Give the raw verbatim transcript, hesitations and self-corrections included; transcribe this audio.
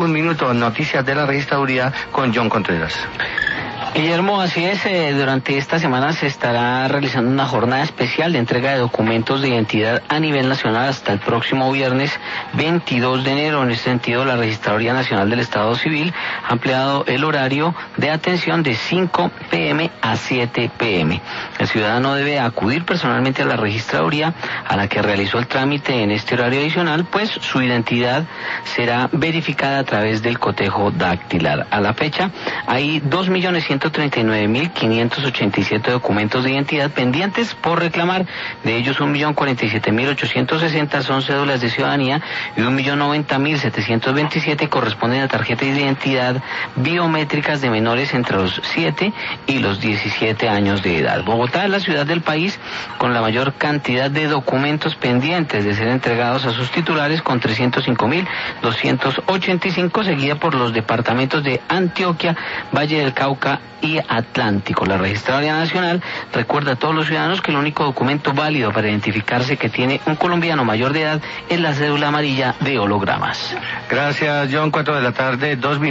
Un minuto, noticias de la registraduría con John Contreras. Guillermo, así es, eh, durante esta semana se estará realizando una jornada especial de entrega de documentos de identidad a nivel nacional hasta el próximo viernes veintidós de enero. En este sentido, la Registraduría Nacional del Estado Civil ha ampliado el horario de atención de cinco pe eme a siete pe eme. El ciudadano debe acudir personalmente a la registraduría a la que realizó el trámite en este horario adicional, pues su identidad será verificada a través del cotejo dactilar. A la fecha, hay dos millones ciento treinta y nueve mil quinientos ochenta y siete documentos de identidad pendientes por reclamar. De ellos, un millón cuarenta y siete mil ochocientos sesenta son cédulas de ciudadanía y un millón noventa mil setecientos veintisiete corresponden a tarjetas de identidad biométricas de menores entre los siete y los diecisiete años de edad. Bogotá es la ciudad del país con la mayor cantidad de documentos pendientes de ser entregados a sus titulares, con trescientos cinco mil doscientos ochenta y cinco, seguida por los departamentos de Antioquia, Valle del Cauca y Atlántico. La Registraduría Nacional recuerda a todos los ciudadanos que el único documento válido para identificarse que tiene un colombiano mayor de edad es la cédula amarilla de hologramas. Gracias, John. Cuatro de la tarde, dos minutos.